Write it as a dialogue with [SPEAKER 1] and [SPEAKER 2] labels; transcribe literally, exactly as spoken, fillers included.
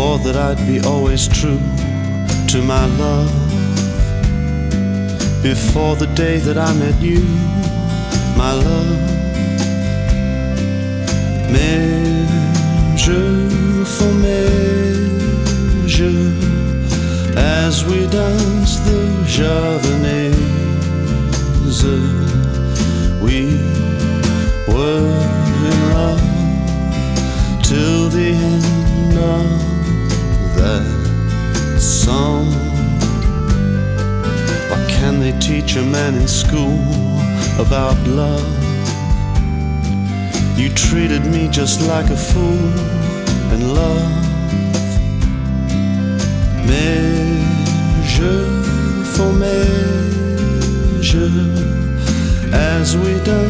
[SPEAKER 1] swore that I'd be always true to my love. Before the day that I met you, my love. Measure for measure, as we dance the javanaise, we were in love till the end of that song. What can they teach a man in school about love? You treated me just like a fool, and love, measure for measure, as we done